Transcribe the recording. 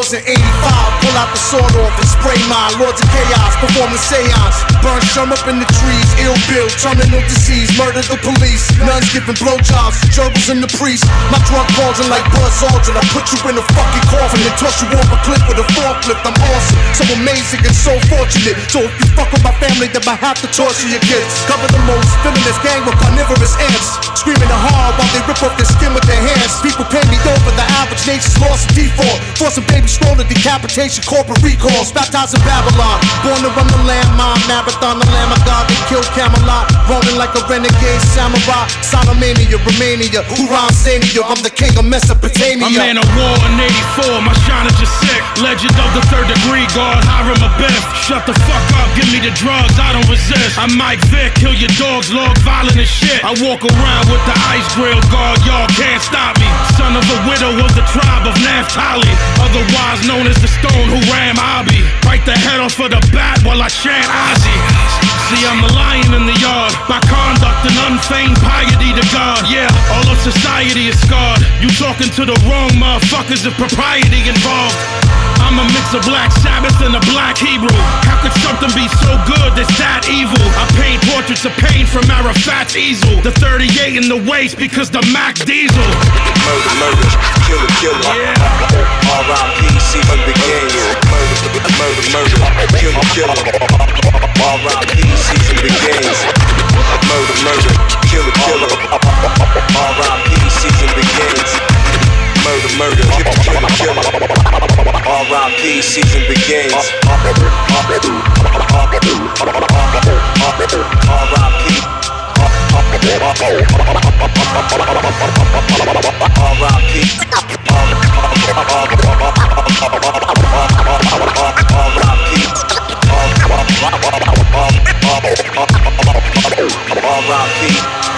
boys in 85 pull out the sword off and spray mine. Lords of chaos perform the seance. Burn Sherm up in the trees. Ill Bill turning no disease. Murder the police. Nuns giving blowjobs. Gerbils and the priest. My drug bulging like Buzz Aldrin. I put you in a fucking coffin and toss you off a cliff with a forklift. I'm awesome, so amazing and so fortunate. So if you fuck with my family, then I have to torture your kids. Cover the most villainous gang with carnivorous ants. Screaming the hard while they rip off their skin with their hands. People pay me over. The average nation's lost in default. Forcing baby stroller, decapitation, corporate recalls. Baptized in Babylon. Born to run the landmine. Marathon, the Lamb of God. They killed Camelot. Rolling like a renegade samurai. Sonomania, Romania. Huron Sania. I'm the king of Mesopotamia. I'm man of war in 84. My shine is just sick. Legend of the third degree. God, Hiram Abiff. Shut the fuck up. Give me the drugs. I don't resist. I'm Mike Vick. Kill your dogs. Log violent as shit. I walk around with the ice grill guard. Y'all can't stop me. Son of a widow of the tribe of Naphtali, otherwise known as the stone who ran Abi. Bite the head off of the bat while I chant Ozzy. See, I'm the lion in the yard. By conduct and unfeigned piety to God. Yeah, all of society is scarred. You talking to the wrong motherfuckers if propriety involved. I'm a mix of Black Sabbath and a Black Hebrew. How could something be so good that's that evil? I paint portraits of pain from Arafat's easel. The 38 in the waist because the Mac Diesel. Murder, murder, killer, killer. Yeah. R.I.P. season begins. Murder, murder, murder, killer, killer. R.I.P. season begins. Murder, murder, killer, killer. R.I.P. season begins. Murder, murder, killer, killer. R.I.P. season begins. R.I.P. R.I.P.